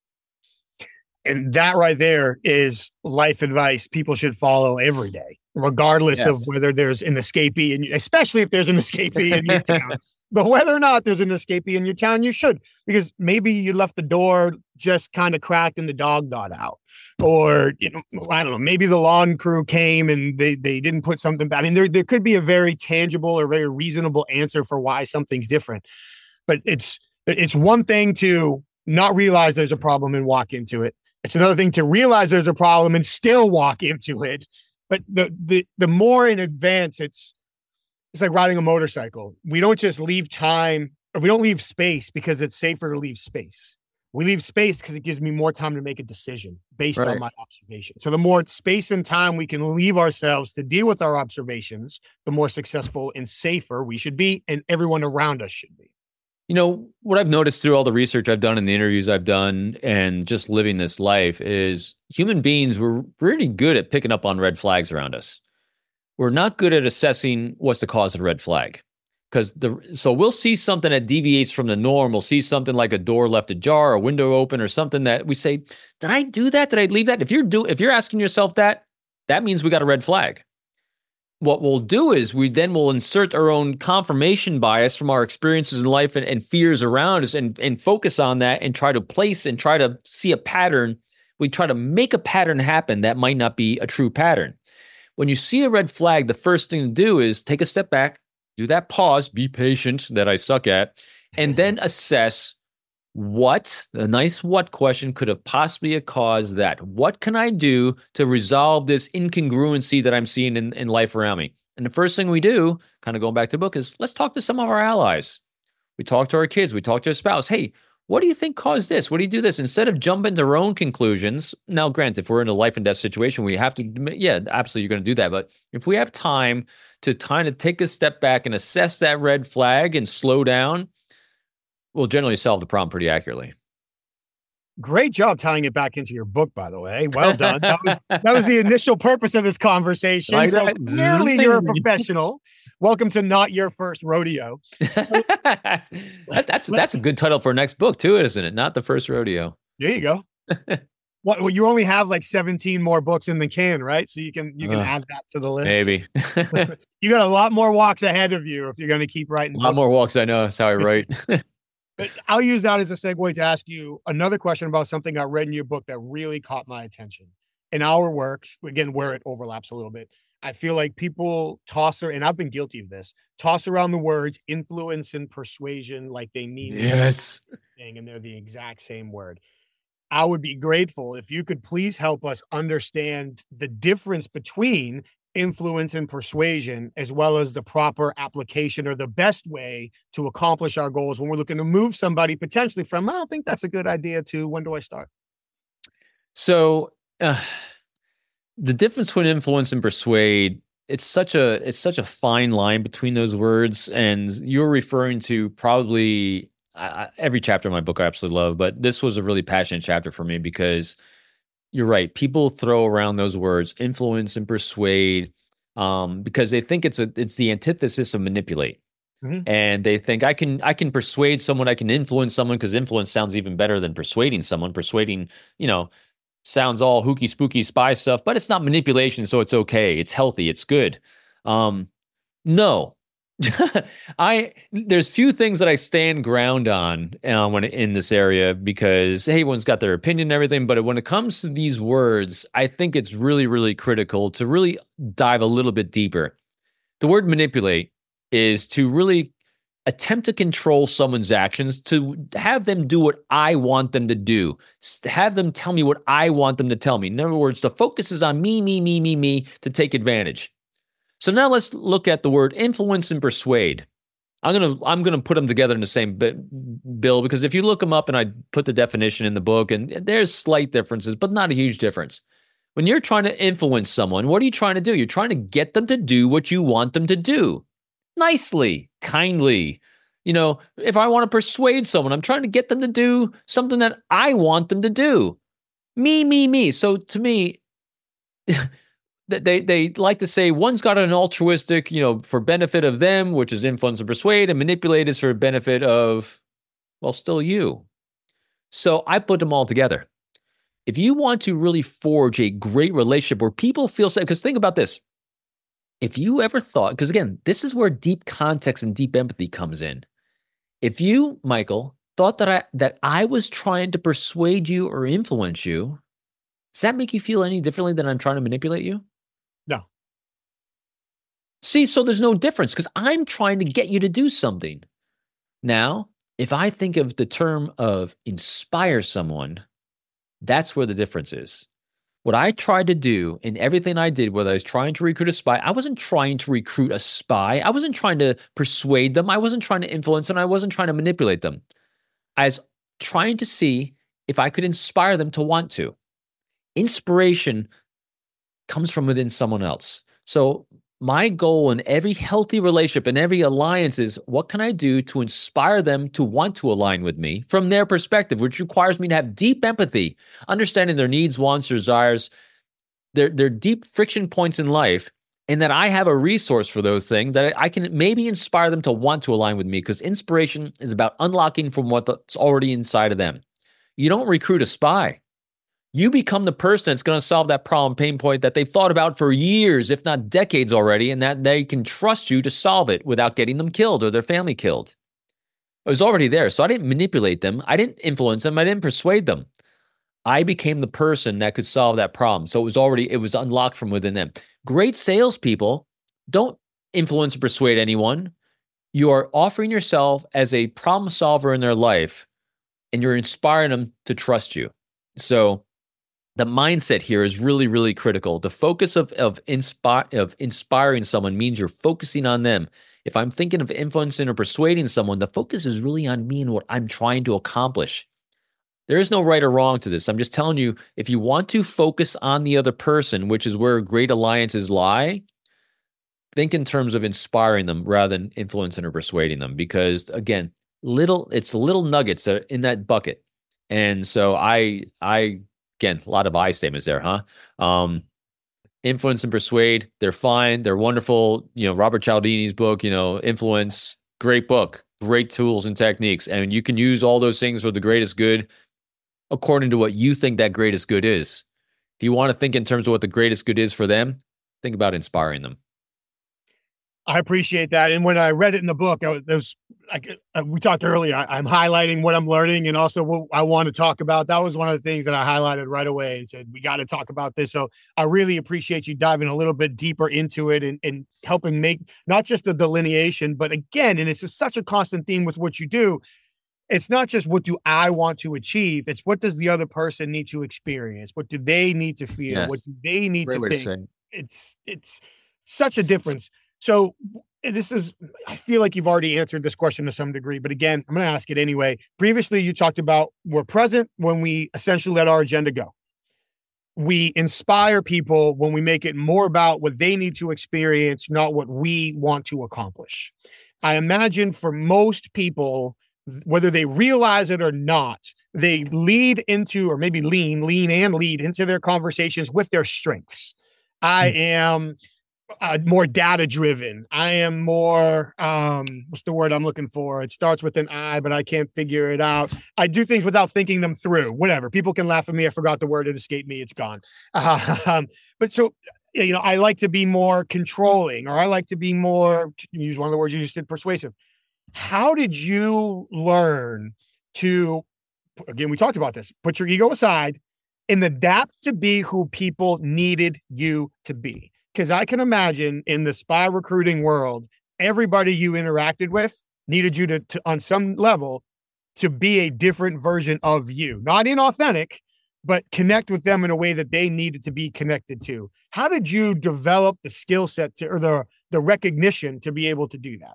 And that right there is life advice people should follow every day, regardless yes. of whether there's an escapee, in, especially if there's an escapee in your town. But whether or not there's an escapee in your town, you should, because maybe you left the door just kind of cracked and the dog got out. Or, you know, I don't know, maybe the lawn crew came and they, they didn't put something back. I mean, there, there could be a very tangible or very reasonable answer for why something's different. But it's it's one thing to not realize there's a problem and walk into it. It's another thing to realize there's a problem and still walk into it. But the the the more in advance, it's it's like riding a motorcycle. We don't just leave time, or we don't leave space because it's safer to leave space. We leave space because it gives me more time to make a decision based right. on my observation. So the more space and time we can leave ourselves to deal with our observations, the more successful and safer we should be, and everyone around us should be. You know, what I've noticed through all the research I've done and the interviews I've done and just living this life is human beings were pretty good at picking up on red flags around us. We're not good at assessing what's the cause of the red flag. Because the so we'll see something that deviates from the norm. We'll see something like a door left ajar, a window open, or something that we say, did I do that? Did I leave that? If you're do if you're asking yourself that, that means we got a red flag. What we'll do is we then will insert our own confirmation bias from our experiences in life and, and fears around us and, and focus on that and try to place and try to see a pattern. We try to make a pattern happen that might not be a true pattern. When you see a red flag, the first thing to do is take a step back, do that pause, be patient that I suck at, and then assess what, a nice what question could have possibly caused that. What can I do to resolve this incongruency that I'm seeing in, in life around me? And the first thing we do, kind of going back to the book, is let's talk to some of our allies. We talk to our kids. We talk to our spouse. Hey, what do you think caused this? What do you do this? Instead of jumping to our own conclusions. Now, granted, if we're in a life and death situation, we have to, yeah, absolutely, you're going to do that. But if we have time to kind of take a step back and assess that red flag and slow down, we'll generally solve the problem pretty accurately. Great job tying it back into your book, by the way. Well done. That was, that was the initial purpose of this conversation. Like so clearly you're a professional. Welcome to Not Your First Rodeo. So, that, that's that's a good title for our next book too, isn't it? Not the First Rodeo. There you go. What? Well, you only have like seventeen more books in the can, right? So you can you can uh, add that to the list. Maybe. You got a lot more walks ahead of you if you're going to keep writing. A lot books. more walks. I know. That's how I write. But I'll use that as a segue to ask you another question about something I read in your book that really caught my attention. In our work, again, where it overlaps a little bit, I feel like people toss, and I've been guilty of this, toss around the words influence and persuasion like they mean yes, thing, and they're the exact same word. I would be grateful if you could please help us understand the difference between influence and persuasion, as well as the proper application or the best way to accomplish our goals when we're looking to move somebody potentially from, I don't think that's a good idea, to when do I start? So uh, the difference between influence and persuade, it's such a, it's such a fine line between those words. And you're referring to probably uh, every chapter of my book I absolutely love, but this was a really passionate chapter for me because you're right. People throw around those words, influence and persuade, um, because they think it's a it's the antithesis of manipulate, mm-hmm. and they think I can I can persuade someone, I can influence someone, because influence sounds even better than persuading someone. Persuading, you know, sounds all hooky spooky spy stuff, but it's not manipulation, so it's okay. It's healthy. It's good. Um, no. I there's few things that I stand ground on uh, when in this area because hey, everyone's got their opinion and everything. But when it comes to these words, I think it's really, really critical to really dive a little bit deeper. The word manipulate is to really attempt to control someone's actions, to have them do what I want them to do, have them tell me what I want them to tell me. In other words, the focus is on me, me, me, me, me to take advantage. So now let's look at the word influence and persuade. I'm gonna I'm gonna put them together in the same bill because if you look them up, and I put the definition in the book, and there's slight differences, but not a huge difference. When you're trying to influence someone, what are you trying to do? You're trying to get them to do what you want them to do, nicely, kindly. You know, if I want to persuade someone, I'm trying to get them to do something that I want them to do. Me, me, me. So to me. They they like to say one's got an altruistic, you know, for benefit of them, which is influence and persuade, and manipulate is for benefit of, well, still you. So I put them all together. If you want to really forge a great relationship where people feel safe, because think about this. If you ever thought, because again, this is where deep context and deep empathy comes in. If you, Michael, thought that I that I was trying to persuade you or influence you, does that make you feel any differently than I'm trying to manipulate you? No. See, so there's no difference because I'm trying to get you to do something. Now, if I think of the term of inspire someone, that's where the difference is. What I tried to do in everything I did, whether I was trying to recruit a spy, I wasn't trying to recruit a spy. I wasn't trying to persuade them. I wasn't trying to influence them. I wasn't trying to manipulate them. I was trying to see if I could inspire them to want to. Inspiration comes from within someone else. So my goal in every healthy relationship and every alliance is what can I do to inspire them to want to align with me from their perspective, which requires me to have deep empathy, understanding their needs, wants, desires, their, their deep friction points in life, and that I have a resource for those things that I can maybe inspire them to want to align with me, because inspiration is about unlocking from what's already inside of them. You don't recruit a spy. You become the person that's going to solve that problem pain point that they've thought about for years, if not decades already, and that they can trust you to solve it without getting them killed or their family killed. It was already there. So I didn't manipulate them. I didn't influence them. I didn't persuade them. I became the person that could solve that problem. So it was already, it was unlocked from within them. Great salespeople don't influence or persuade anyone. You are offering yourself as a problem solver in their life, and you're inspiring them to trust you. So the mindset here is really, really critical. The focus of of inspire of inspiring someone means you're focusing on them. If I'm thinking of influencing or persuading someone, the focus is really on me and what I'm trying to accomplish. There is no right or wrong to this. I'm just telling you, if you want to focus on the other person, which is where great alliances lie, think in terms of inspiring them rather than influencing or persuading them. Because again, little it's little nuggets that are in that bucket. And so I I again, a lot of I statements there, huh? Um, influence and persuade, they're fine, they're wonderful. You know, Robert Cialdini's book, you know, Influence, great book, great tools and techniques. And you can use all those things for the greatest good according to what you think that greatest good is. If you want to think in terms of what the greatest good is for them, think about inspiring them. I appreciate that. And when I read it in the book, I was, there was like uh, we talked earlier, I, I'm highlighting what I'm learning and also what I want to talk about. That was one of the things that I highlighted right away and said, we got to talk about this. So I really appreciate you diving a little bit deeper into it and, and helping make not just the delineation, but again, and it's just such a constant theme with what you do. It's not just what do I want to achieve. It's what does the other person need to experience? What do they need to feel? Yes. What do they need Great to way to think? say it. It's, it's such a difference. So this is, I feel like you've already answered this question to some degree, but again, I'm going to ask it anyway. Previously, you talked about we're present when we essentially let our agenda go. We inspire people when we make it more about what they need to experience, not what we want to accomplish. I imagine for most people, whether they realize it or not, they lead into, or maybe lean, lean and lead into their conversations with their strengths. I am uh, more data driven. I am more, um, what's the word I'm looking for? It starts with an I, but I can't figure it out. I do things without thinking them through, whatever. People can laugh at me. I forgot the word. It escaped me. It's gone. Um, but so, you know, I like to be more controlling, or I like to be more, use one of the words you just did, persuasive. How did you learn to, again, we talked about this, put your ego aside and adapt to be who people needed you to be? Because I can imagine in the spy recruiting world, everybody you interacted with needed you to, to, on some level, to be a different version of you, not inauthentic, but connect with them in a way that they needed to be connected to. How did you develop the skill set to, or the, the recognition to be able to do that?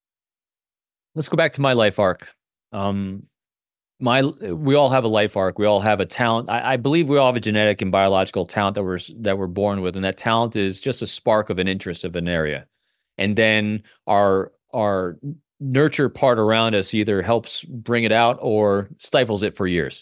Let's go back to my life arc. Um, my we all have a life arc. We all have a talent. I, I believe we all have a genetic and biological talent that we're that we're born with, and that talent is just a spark of an interest of an area, and then our our nurture part around us either helps bring it out or stifles it for years.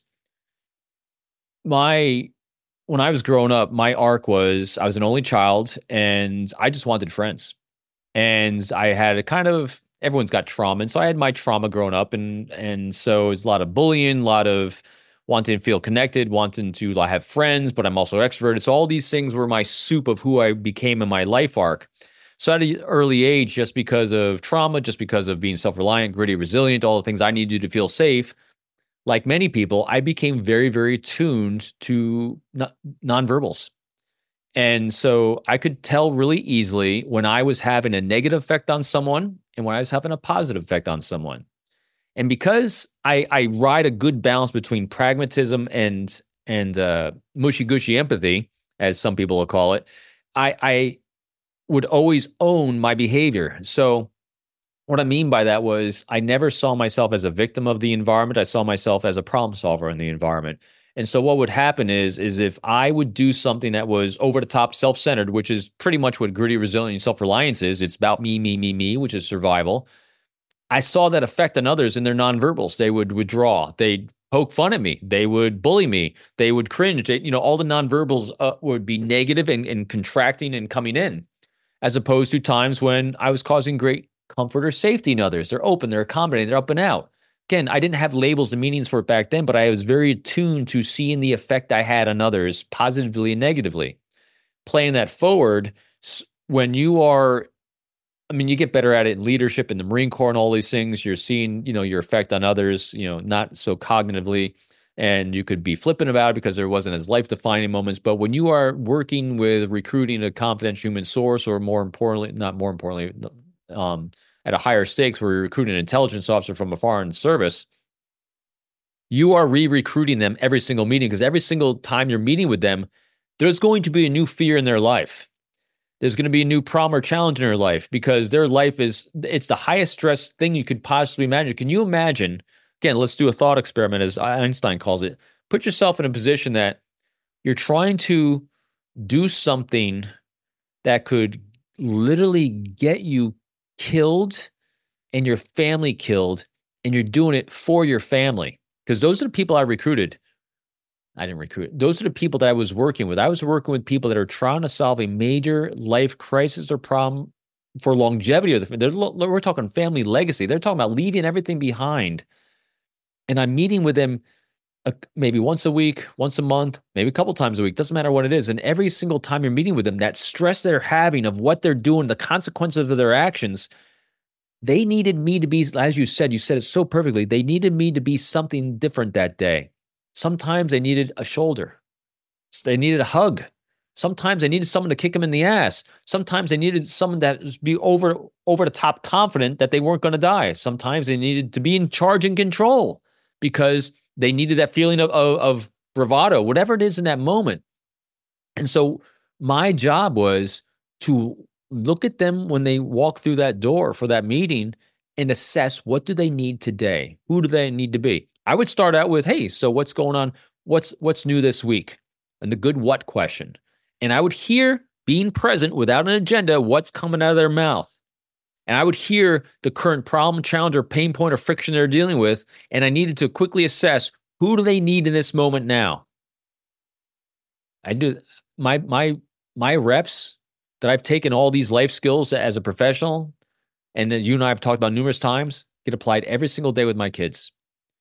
My when I was growing up, my arc was I was an only child, and I just wanted friends, and I had a kind of everyone's got trauma. And so I had my trauma growing up. And, and so it's a lot of bullying, a lot of wanting to feel connected, wanting to like, have friends, but I'm also extroverted. So all these things were my soup of who I became in my life arc. So at an early age, just because of trauma, just because of being self-reliant, gritty, resilient, all the things I needed to feel safe, like many people, I became very, very tuned to non- nonverbals. And so I could tell really easily when I was having a negative effect on someone and when I was having a positive effect on someone. And because I, I ride a good balance between pragmatism and and uh, mushy-gushy empathy, as some people will call it, I, I would always own my behavior. So what I mean by that was I never saw myself as a victim of the environment. I saw myself as a problem solver in the environment. And so what would happen is, is if I would do something that was over the top self-centered, which is pretty much what gritty, resilient, and self-reliance is, it's about me, me, me, me, which is survival. I saw that effect on others in their nonverbals. They would withdraw. They'd poke fun at me. They would bully me. They would cringe. They, you know, all the nonverbals uh, would be negative and, and contracting and coming in, as opposed to times when I was causing great comfort or safety in others. They're open, they're accommodating, they're up and out. Again, I didn't have labels and meanings for it back then, but I was very attuned to seeing the effect I had on others positively and negatively. Playing that forward, when you are, I mean, you get better at it in leadership in the Marine Corps and all these things. You're seeing, you know, your effect on others, you know, not so cognitively, and you could be flippant about it because there wasn't as life-defining moments. But when you are working with recruiting a confidential human source, or more importantly, not more importantly, um, at a higher stakes where you're recruiting an intelligence officer from a foreign service, you are re-recruiting them every single meeting, because every single time you're meeting with them, there's going to be a new fear in their life. There's going to be a new problem or challenge in their life, because their life is, it's the highest stress thing you could possibly imagine. Can you imagine, again, let's do a thought experiment, as Einstein calls it. Put yourself in a position that you're trying to do something that could literally get you killed and your family killed, and you're doing it for your family. Because those are the people I recruited. I didn't recruit. Those are the people that I was working with. I was working with people that are trying to solve a major life crisis or problem for longevity of the family. We're talking family legacy. They're talking about leaving everything behind. And I'm meeting with them uh, maybe once a week, once a month, maybe a couple times a week. Doesn't matter what it is. And every single time you're meeting with them, that stress they're having of what they're doing, the consequences of their actions, they needed me to be, as you said, you said it so perfectly, they needed me to be something different that day. Sometimes they needed a shoulder. They needed a hug. Sometimes they needed someone to kick them in the ass. Sometimes they needed someone that was be over, over the top confident that they weren't going to die. Sometimes they needed to be in charge and control because they needed that feeling of, of, of bravado, whatever it is in that moment. And so my job was to look at them when they walk through that door for that meeting and assess, what do they need today? Who do they need to be? I would start out with, hey, so what's going on? What's what's new this week? And the good what question. And I would hear, being present without an agenda, what's coming out of their mouth. And I would hear the current problem, challenge, or pain point or friction they're dealing with. And I needed to quickly assess, who do they need in this moment now? I do my my my reps that I've taken all these life skills as a professional, and that you and I have talked about numerous times, get applied every single day with my kids.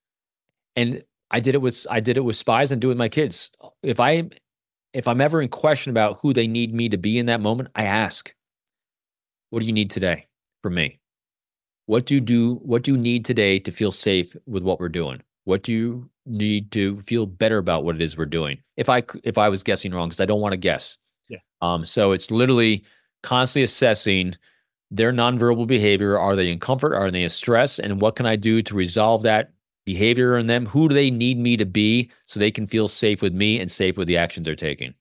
And I did it with I did it with spies and do it with my kids. If I if I'm ever in question about who they need me to be in that moment, I ask, what do you need today from me? What do you do? What do you need today to feel safe with what we're doing? What do you need to feel better about what it is we're doing? If I if I was guessing wrong, because I don't want to guess. Yeah. Um. So it's literally constantly assessing their nonverbal behavior. Are they in comfort? Are they in stress? And what can I do to resolve that behavior in them? Who do they need me to be so they can feel safe with me and safe with the actions they're taking?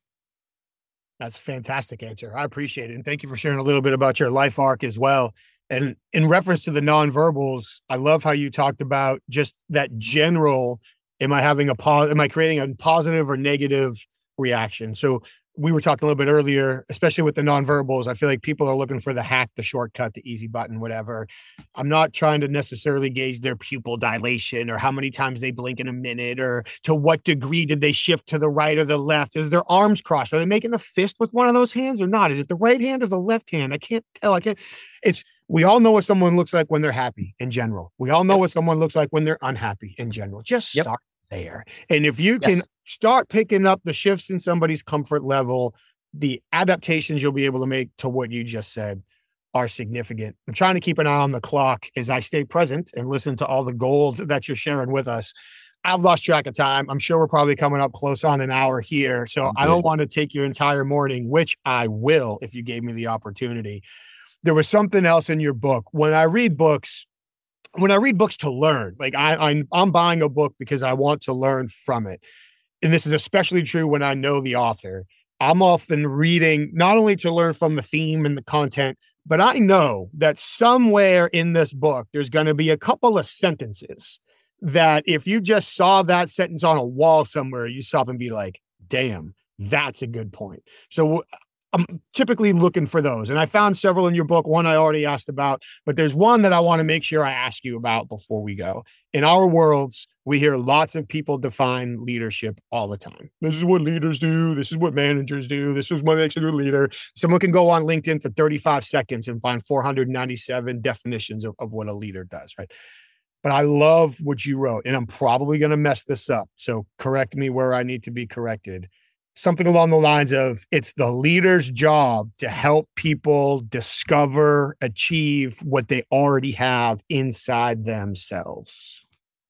That's a fantastic answer. I appreciate it. And thank you for sharing a little bit about your life arc as well. And in reference to the nonverbals, I love how you talked about just that general, am I having a pause? Am I creating a positive or negative reaction? So we were talking a little bit earlier, especially with the nonverbals. I feel like people are looking for the hack, the shortcut, the easy button, whatever. I'm not trying to necessarily gauge their pupil dilation or how many times they blink in a minute, or to what degree did they shift to the right or the left? Is their arms crossed? Are they making a fist with one of those hands or not? Is it the right hand or the left hand? I can't tell. I can't. It's, we all know what someone looks like when they're happy in general. We all know yep. what someone looks like when they're unhappy in general. Just yep. start there. And if you can yes. start picking up the shifts in somebody's comfort level, the adaptations you'll be able to make to what you just said are significant. I'm trying to keep an eye on the clock as I stay present and listen to all the gold that you're sharing with us. I've lost track of time. I'm sure we're probably coming up close on an hour here. So I don't want to take your entire morning, which I will if you gave me the opportunity. There was something else in your book. When I read books, when I read books to learn, like I, I'm, I'm buying a book because I want to learn from it. And this is especially true when I know the author. I'm often reading not only to learn from the theme and the content, but I know that somewhere in this book, there's going to be a couple of sentences that if you just saw that sentence on a wall somewhere, you stop and be like, damn, that's a good point. So I'm typically looking for those. And I found several in your book. One I already asked about, but there's one that I want to make sure I ask you about before we go. In our worlds, we hear lots of people define leadership all the time. This is what leaders do. This is what managers do. This is what makes a good leader. Someone can go on LinkedIn for thirty-five seconds and find four hundred ninety-seven definitions of, of what a leader does, right? But I love what you wrote, and I'm probably going to mess this up. So correct me where I need to be corrected. Something along the lines of, it's the leader's job to help people discover, achieve what they already have inside themselves.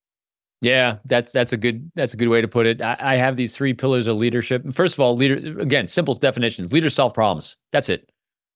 Yeah, that's that's a good that's a good way to put it. I, I have these three pillars of leadership. First of all, leader, again, simple definitions. Leaders solve problems. That's it.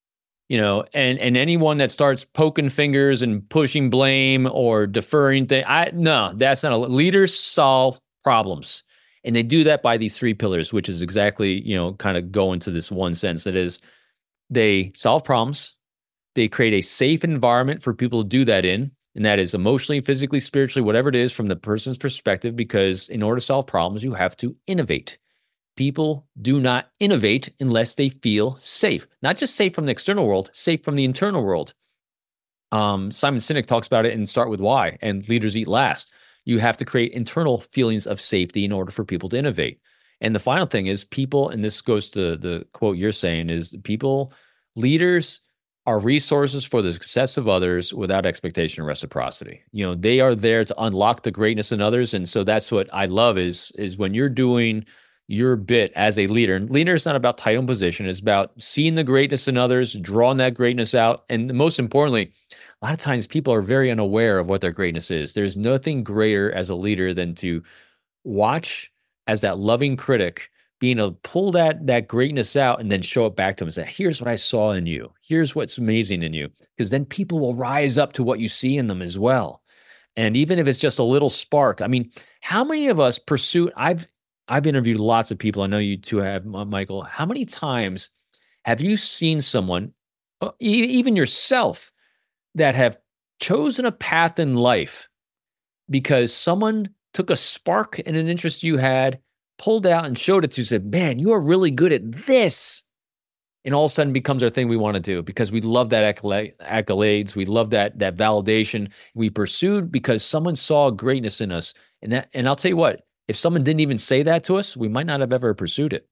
You know, and and anyone that starts poking fingers and pushing blame or deferring things, I no, that's not a leaders solve problems. And they do that by these three pillars, which is exactly, you know, kind of go into this one sense. That is, they solve problems, they create a safe environment for people to do that in, and that is emotionally, physically, spiritually, whatever it is from the person's perspective, because in order to solve problems, you have to innovate. People do not innovate unless they feel safe, not just safe from the external world, safe from the internal world. Um, Simon Sinek talks about it in Start With Why and Leaders Eat Last. You have to create internal feelings of safety in order for people to innovate. And the final thing is people, and this goes to the quote you're saying, is people, leaders are resources for the success of others without expectation or reciprocity. You know, they are there to unlock the greatness in others. And so that's what I love is, is when you're doing your bit as a leader. And leader is not about title and position. It's about seeing the greatness in others, drawing that greatness out. And most importantly, a lot of times people are very unaware of what their greatness is. There's nothing greater as a leader than to watch as that loving critic, being able to pull that, that greatness out and then show it back to them and say, here's what I saw in you. Here's what's amazing in you. Because then people will rise up to what you see in them as well. And even if it's just a little spark, I mean, how many of us pursue, I've, I've interviewed lots of people. I know you too have, Michael. How many times have you seen someone, even yourself, that have chosen a path in life because someone took a spark and an interest you had, pulled out and showed it to you, said, man, you are really good at this. And all of a sudden becomes our thing we want to do because we love that accolades. We love that, that validation. We pursued because someone saw greatness in us. And that, and I'll tell you what, if someone didn't even say that to us, we might not have ever pursued it.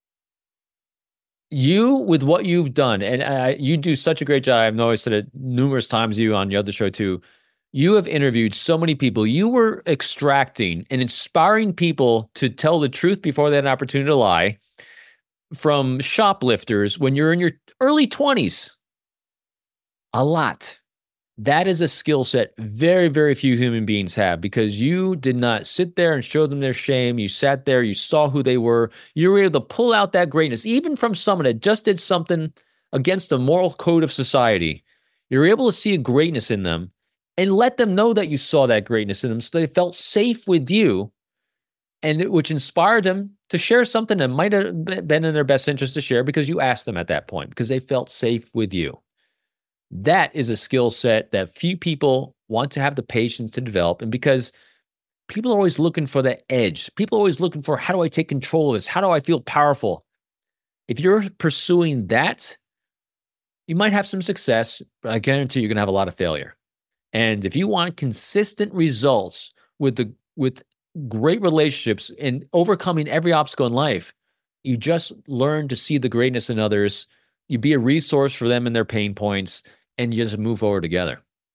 You, with what you've done, and uh, you do such a great job. I've noticed it numerous times, you on the other show too. You have interviewed so many people. You were extracting and inspiring people to tell the truth before they had an opportunity to lie from shoplifters when you're in your early twenties. A lot. That is a skill set very, very few human beings have because you did not sit there and show them their shame. You sat there, you saw who they were. You were able to pull out that greatness, even from someone that just did something against the moral code of society. You're able to see a greatness in them and let them know that you saw that greatness in them so they felt safe with you, and it, which inspired them to share something that might have been in their best interest to share because you asked them at that point because they felt safe with you. That is a skill set that few people want to have the patience to develop. And because people are always looking for the edge, people are always looking for, how do I take control of this? How do I feel powerful? If you're pursuing that, you might have some success, but I guarantee you're going to have a lot of failure. And if you want consistent results with the with great relationships and overcoming every obstacle in life, you just learn to see the greatness in others. You be a resource for them and their pain points, and you just move forward together.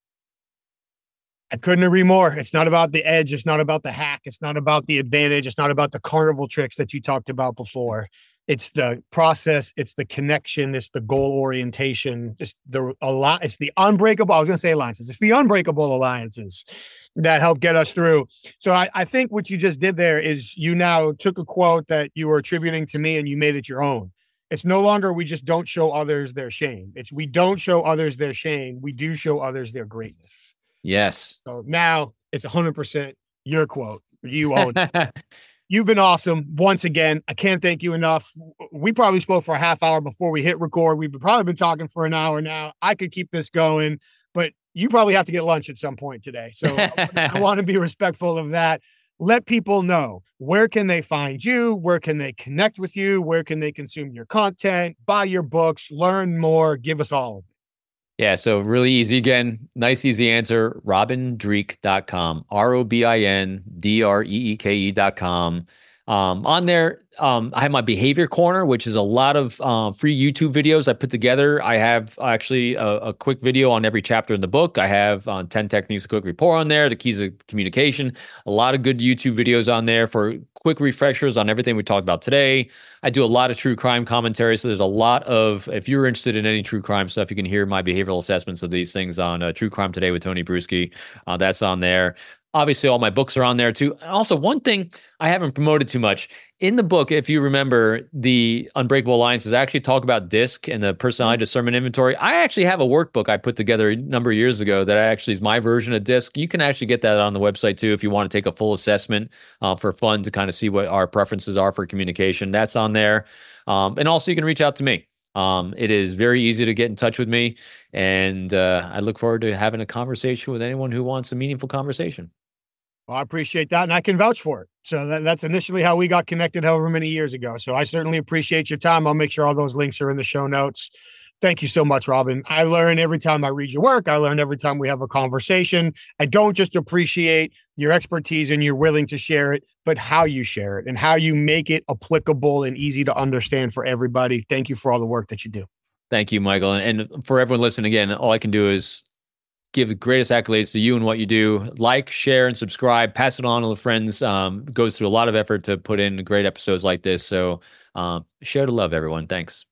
I couldn't agree more. It's not about the edge. It's not about the hack. It's not about the advantage. It's not about the carnival tricks that you talked about before. It's the process. It's the connection. It's the goal orientation. It's the a lot. It's the unbreakable. I was going to say alliances. It's the unbreakable alliances that help get us through. So I, I think what you just did there is you now took a quote that you were attributing to me and you made it your own. It's no longer we just don't show others their shame. It's we don't show others their shame. We do show others their greatness. Yes. So now it's one hundred percent your quote. You own it. You've been awesome. Once again, I can't thank you enough. We probably spoke for a half hour before we hit record. We've probably been talking for an hour now. I could keep this going, but you probably have to get lunch at some point today. So I, I want to be respectful of that. Let people know, where can they find you? Where can they connect with you? Where can they consume your content, buy your books, learn more? Give us all of it. Yeah, so really easy. Again, nice, easy answer, robin dreeke dot com, R O B I N D R E E K E dot com. Um, on there, um, I have my behavior corner, which is a lot of um, free YouTube videos I put together. I have actually a, a quick video on every chapter in the book. I have uh, ten techniques of quick rapport on there, the keys of communication, a lot of good YouTube videos on there for quick refreshers on everything we talked about today. I do a lot of true crime commentary. So there's a lot of, if you're interested in any true crime stuff, you can hear my behavioral assessments of these things on uh, True Crime Today with Tony Bruschi. Uh, that's on there. Obviously, all my books are on there too. Also, one thing I haven't promoted too much in the book, if you remember, the Unbreakable Alliances, I actually talk about DISC and the personality discernment inventory. I actually have a workbook I put together a number of years ago that actually is my version of DISC. You can actually get that on the website too if you want to take a full assessment uh, for fun to kind of see what our preferences are for communication. That's on there. Um, and also, you can reach out to me. Um, it is very easy to get in touch with me. And uh, I look forward to having a conversation with anyone who wants a meaningful conversation. Well, I appreciate that, and I can vouch for it. So that, that's initially how we got connected however many years ago. So I certainly appreciate your time. I'll make sure all those links are in the show notes. Thank you so much, Robin. I learn every time I read your work. I learn every time we have a conversation. I don't just appreciate your expertise and you're willing to share it, but how you share it and how you make it applicable and easy to understand for everybody. Thank you for all the work that you do. Thank you, Michael. And for everyone listening, again, all I can do is give the greatest accolades to you and what you do. Like, share, and subscribe. Pass it on to the friends. Um, goes through a lot of effort to put in great episodes like this. So um, share the love, everyone. Thanks.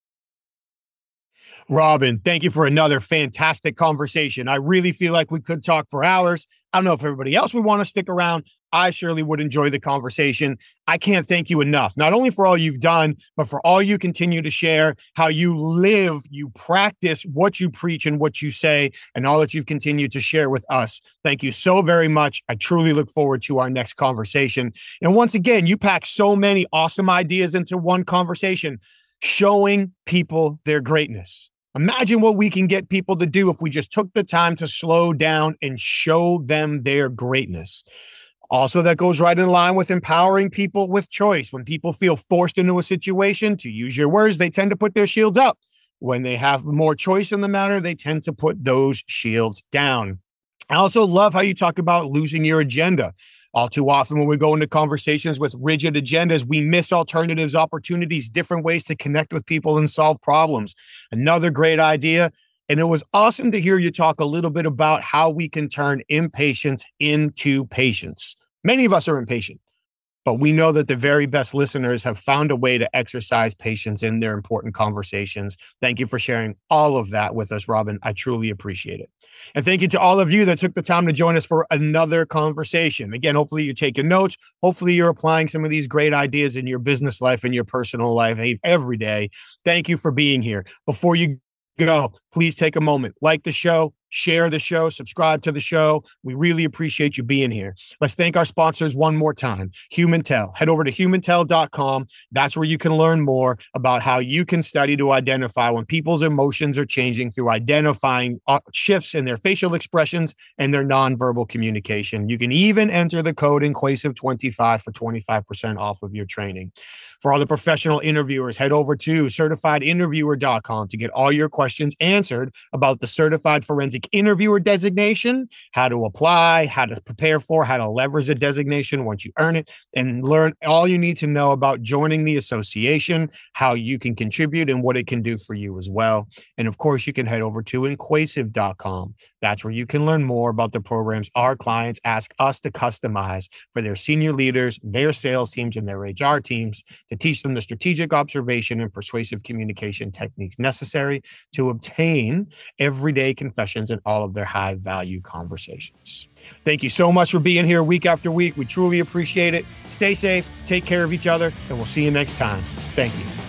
Robin, thank you for another fantastic conversation. I really feel like we could talk for hours. I don't know if everybody else would want to stick around. I surely would enjoy the conversation. I can't thank you enough, not only for all you've done, but for all you continue to share, how you live, you practice what you preach and what you say, and all that you've continued to share with us. Thank you so very much. I truly look forward to our next conversation. And once again, you pack so many awesome ideas into one conversation, showing people their greatness. Imagine what we can get people to do if we just took the time to slow down and show them their greatness. Also, that goes right in line with empowering people with choice. When people feel forced into a situation, to use your words, they tend to put their shields up. When they have more choice in the matter, they tend to put those shields down. I also love how you talk about losing your agenda. All too often when we go into conversations with rigid agendas, we miss alternatives, opportunities, different ways to connect with people and solve problems. Another great idea. And it was awesome to hear you talk a little bit about how we can turn impatience into patience. Many of us are impatient, but we know that the very best listeners have found a way to exercise patience in their important conversations. Thank you for sharing all of that with us, Robin. I truly appreciate it. And thank you to all of you that took the time to join us for another conversation. Again, hopefully you're taking notes. Hopefully you're applying some of these great ideas in your business life and your personal life every day. Thank you for being here. Before you go, please take a moment, like the show, share the show, subscribe to the show. We really appreciate you being here. Let's thank our sponsors one more time. HumanTell. Head over to human tell dot com. That's where you can learn more about how you can study to identify when people's emotions are changing through identifying shifts in their facial expressions and their nonverbal communication. You can even enter the code Inquasive twenty-five for twenty-five percent off of your training. For all the professional interviewers, head over to certified interviewer dot com to get all your questions answered about the Certified Forensic Interviewer designation, how to apply, how to prepare for, how to leverage the designation once you earn it, and learn all you need to know about joining the association, how you can contribute, and what it can do for you as well. And of course, you can head over to Inquasive dot com. That's where you can learn more about the programs our clients ask us to customize for their senior leaders, their sales teams, and their H R teams to teach them the strategic observation and persuasive communication techniques necessary to obtain everyday confessions in all of their high-value conversations. Thank you so much for being here week after week. We truly appreciate it. Stay safe, take care of each other, and we'll see you next time. Thank you.